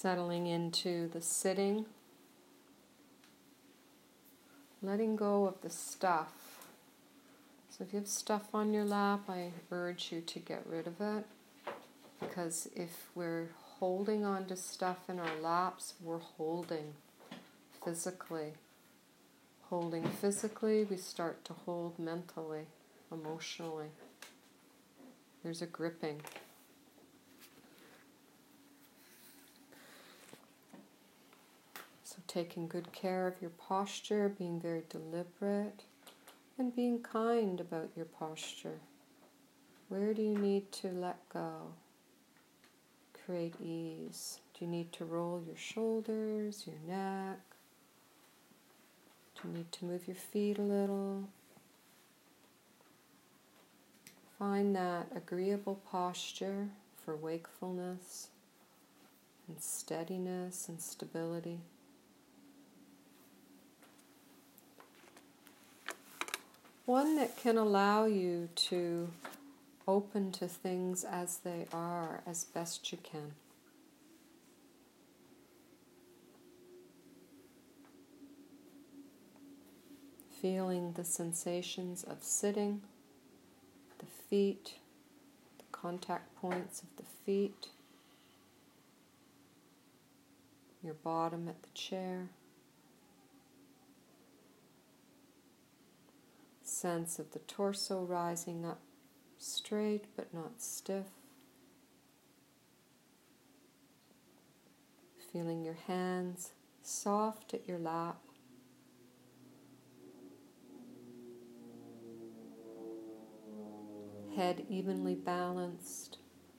Settling into the sitting, letting go of the stuff. So if you have stuff on your lap, I urge you to get rid of it, because if we're holding on to stuff in our laps, we're holding physically. Holding physically, we start to hold mentally, emotionally. There's a gripping. So taking good care of your posture, being very deliberate, and being kind about your posture. Where do you need to let go? Create ease. Do you need to roll your shoulders, your neck? Do you need to move your feet a little? Find that agreeable posture for wakefulness and steadiness and stability. One that can allow you to open to things as they are as best you can. Feeling the sensations of sitting, the feet, the contact points of the feet, your bottom at the chair. Sense of the torso rising up straight but not stiff. Feeling your hands soft at your lap. Head evenly balanced.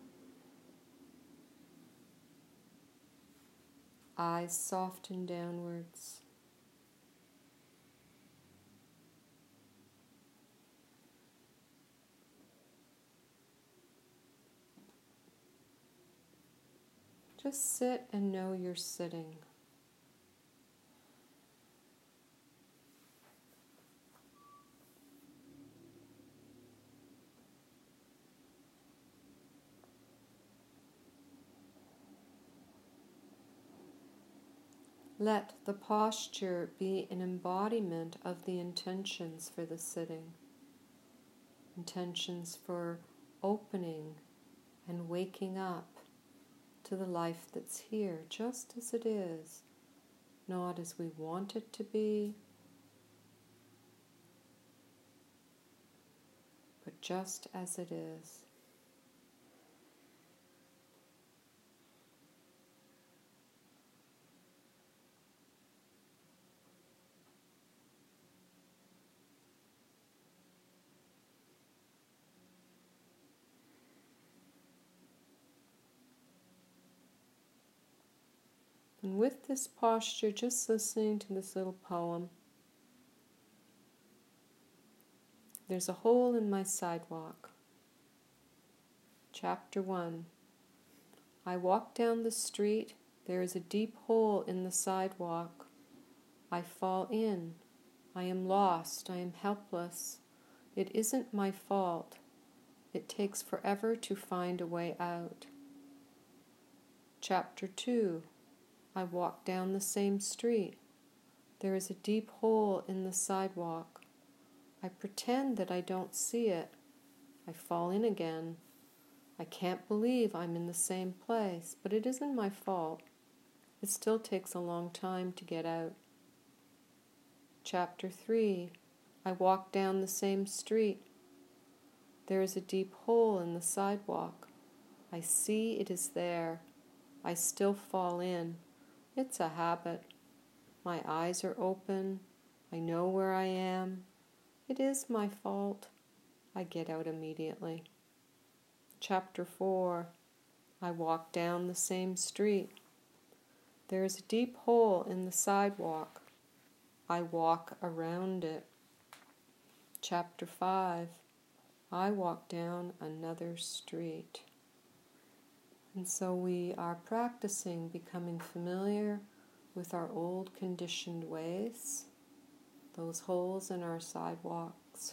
Eyes soften downwards. Just sit and know you're sitting. Let the posture be an embodiment of the intentions for the sitting. Intentions for opening and waking up to the life that's here, just as it is, not as we want it to be, but just as it is. And with this posture, just listening to this little poem. There's a hole in my sidewalk. Chapter 1. I walk down the street. There is a deep hole in the sidewalk. I fall in. I am lost. I am helpless. It isn't my fault. It takes forever to find a way out. Chapter 2. I walk down the same street. There is a deep hole in the sidewalk. I pretend that I don't see it. I fall in again. I can't believe I'm in the same place, but it isn't my fault. It still takes a long time to get out. Chapter 3. I walk down the same street. There is a deep hole in the sidewalk. I see it is there. I still fall in. It's a habit. My eyes are open. I know where I am. It is my fault. I get out immediately. Chapter 4. I walk down the same street. There is a deep hole in the sidewalk. I walk around it. Chapter 5. I walk down another street. And so we are practicing becoming familiar with our old conditioned ways, those holes in our sidewalks,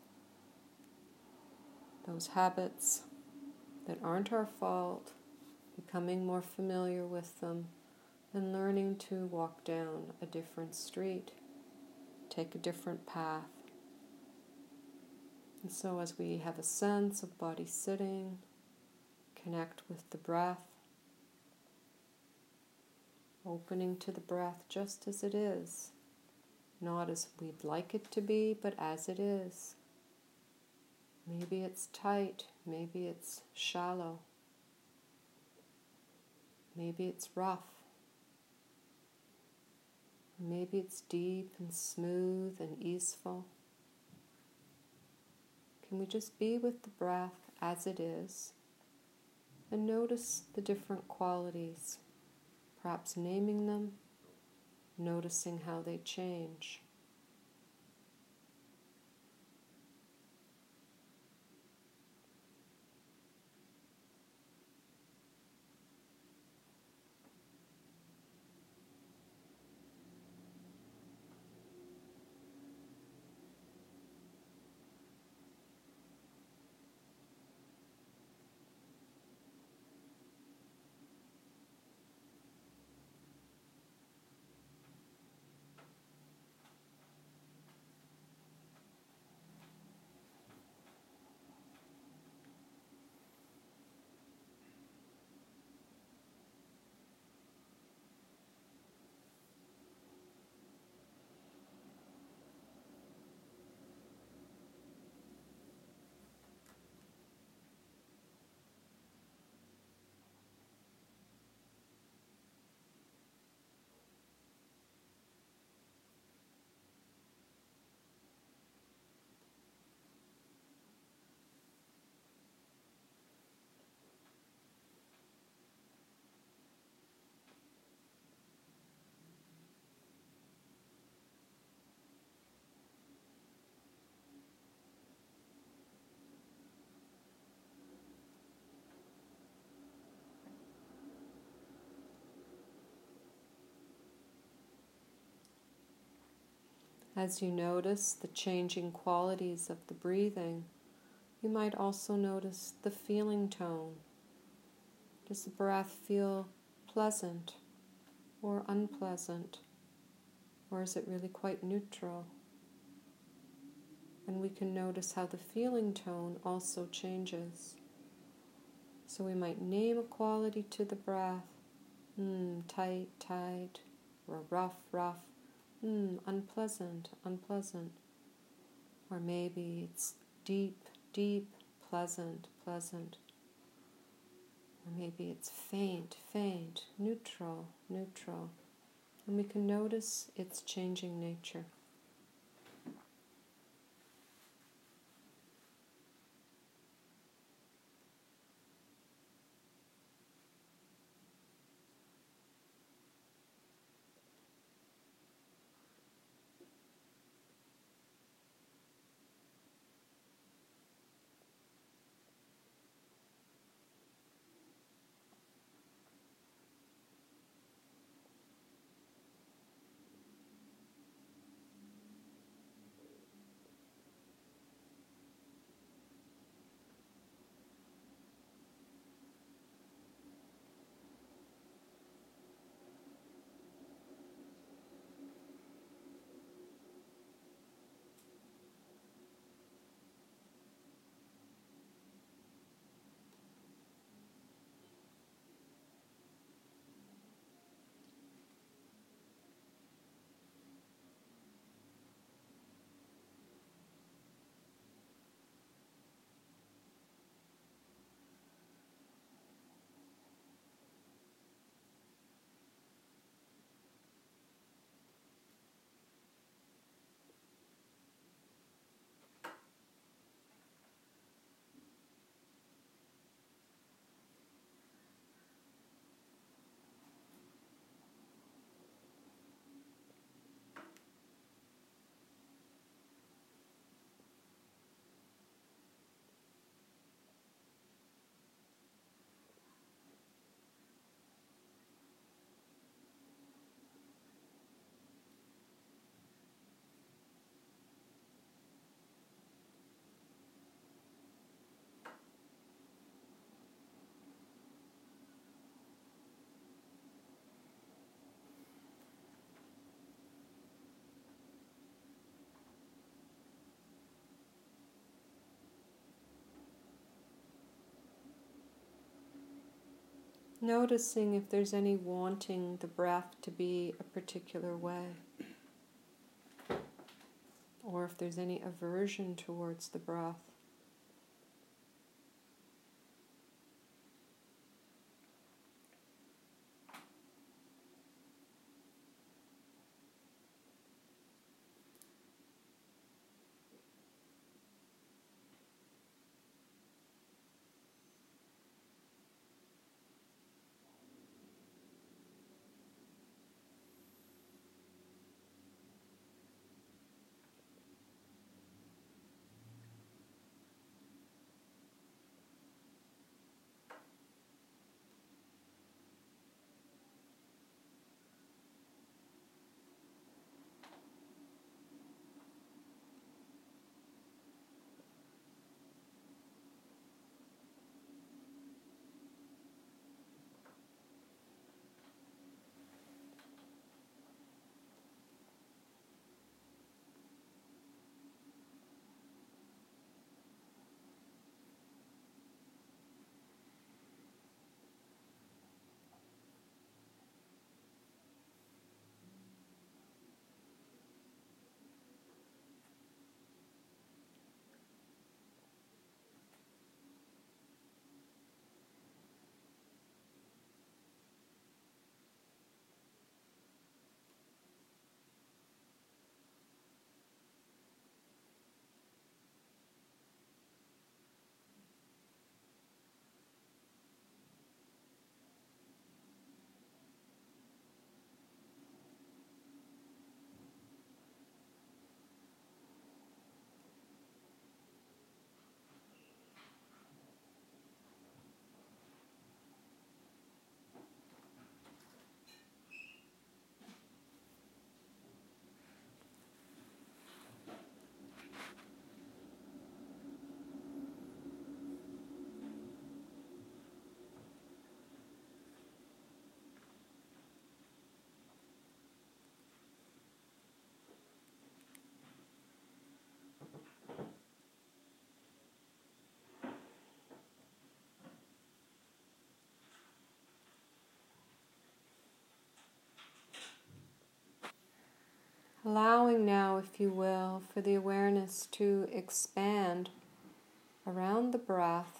those habits that aren't our fault, becoming more familiar with them, and learning to walk down a different street, take a different path. And so as we have a sense of body sitting, connect with the breath, opening to the breath just as it is, not as we'd like it to be, but as it is. Maybe it's tight, maybe it's shallow, maybe it's rough, maybe it's deep and smooth and easeful. Can we just be with the breath as it is and notice the different qualities, perhaps naming them, noticing how they change. As you notice the changing qualities of the breathing, you might also notice the feeling tone. Does the breath feel pleasant or unpleasant? Or is it really quite neutral? And we can notice how the feeling tone also changes. So we might name a quality to the breath, tight, tight, or rough, rough, unpleasant, unpleasant. Or maybe it's deep, deep, pleasant, pleasant. Or maybe it's faint, faint, neutral, neutral. And we can notice its changing nature. Noticing if there's any wanting the breath to be a particular way, or if there's any aversion towards the breath. Allowing now, if you will, for the awareness to expand around the breath,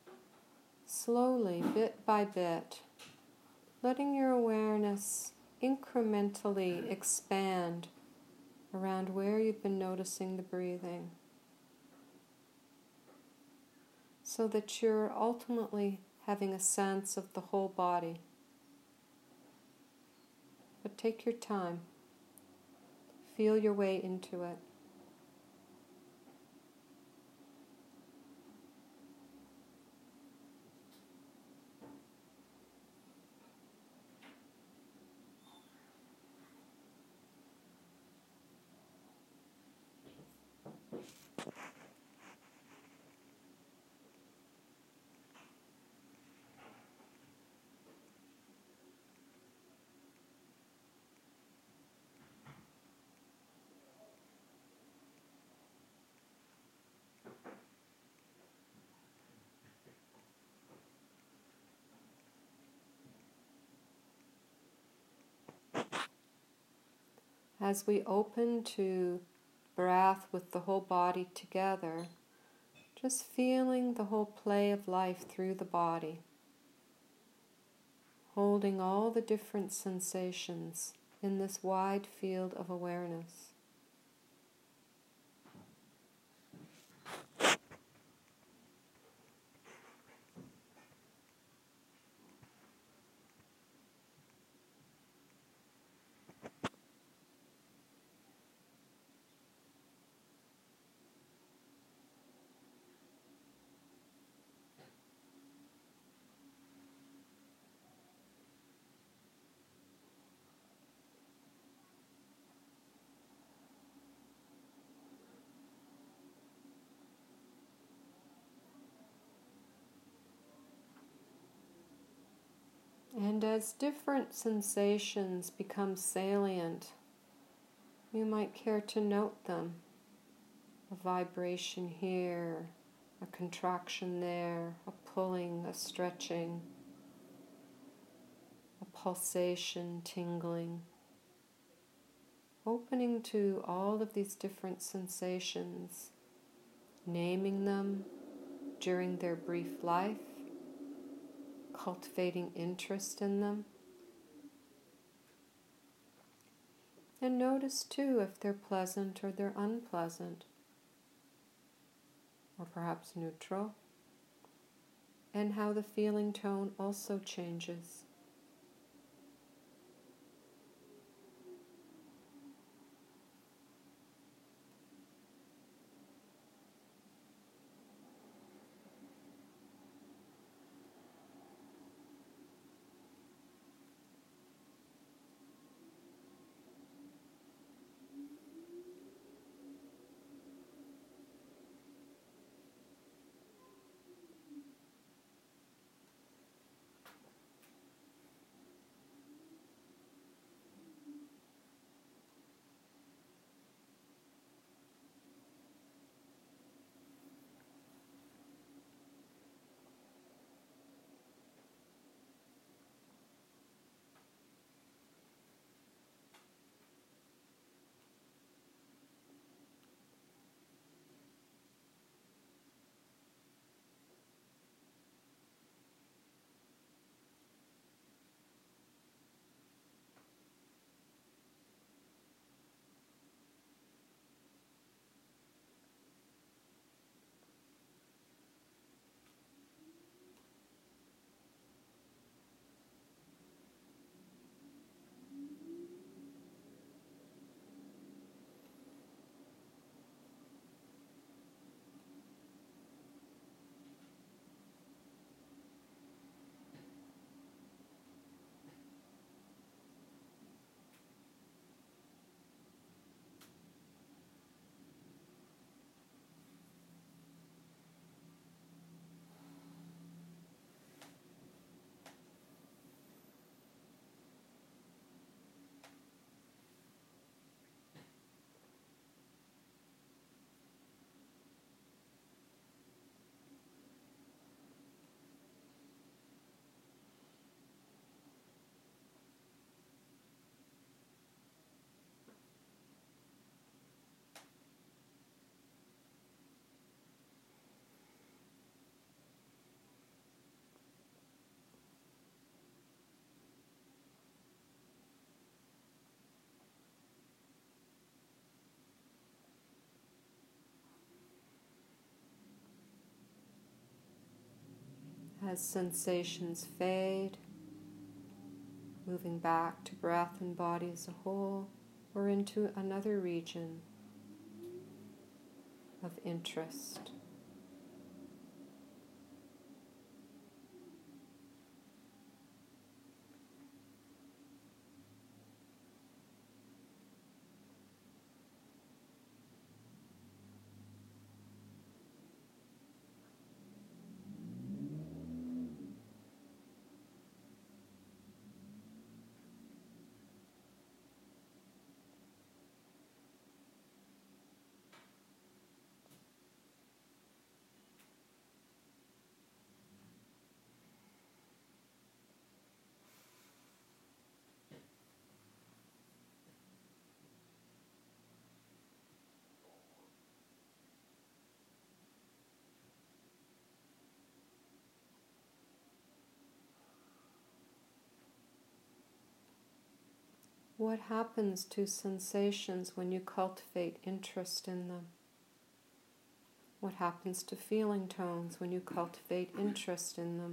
slowly, bit by bit, letting your awareness incrementally expand around where you've been noticing the breathing, so that you're ultimately having a sense of the whole body. But take your time. Feel your way into it. As we open to breath with the whole body together, just feeling the whole play of life through the body, holding all the different sensations in this wide field of awareness. And as different sensations become salient, you might care to note them. A vibration here, a contraction there, a pulling, a stretching. pulsation, tingling, opening to all of these different sensations, naming them during their brief life, cultivating interest in them. And notice too if they're pleasant or they're unpleasant, or perhaps neutral, and how the feeling tone also changes. As sensations fade, moving back to breath and body as a whole, or into another region of interest. What happens to sensations when you cultivate interest in them? What happens to feeling tones when you cultivate interest in them?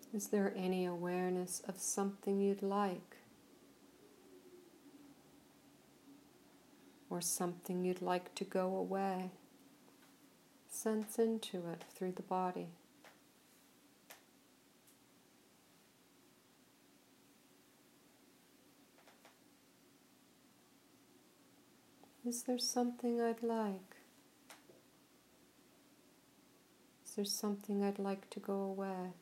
Is there any awareness of something you'd like? Or something you'd like to go away? Sense into it through the body. Is there something I'd like? Is there something I'd like to go away?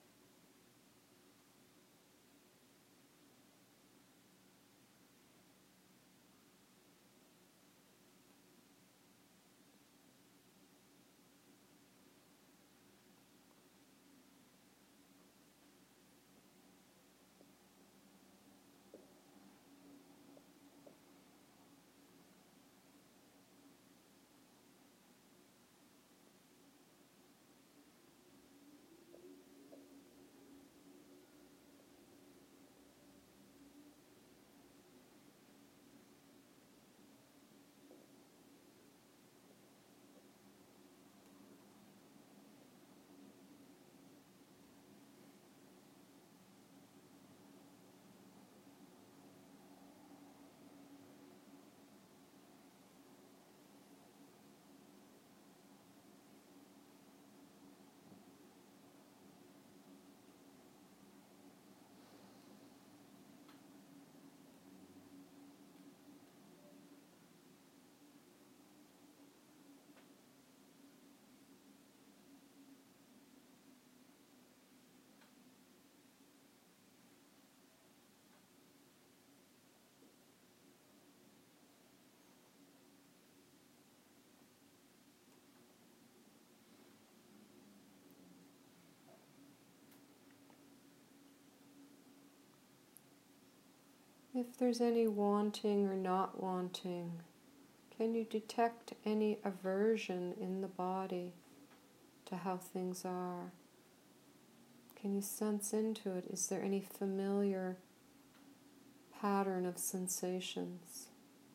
If there's any wanting or not wanting, can you detect any aversion in the body to how things are? Can you sense into it? Is there any familiar pattern of sensations?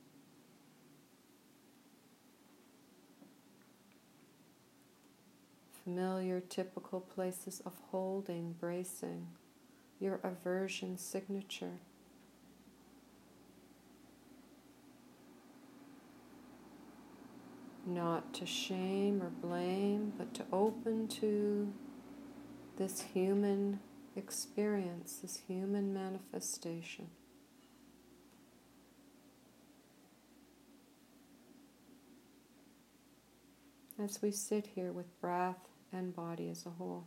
Familiar, typical places of holding, bracing, your aversion signature. Not to shame or blame, but to open to this human experience, this human manifestation. As we sit here with breath and body as a whole.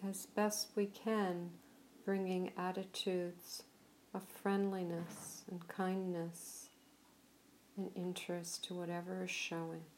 as best we can, bringing attitudes of friendliness and kindness and interest to whatever is showing.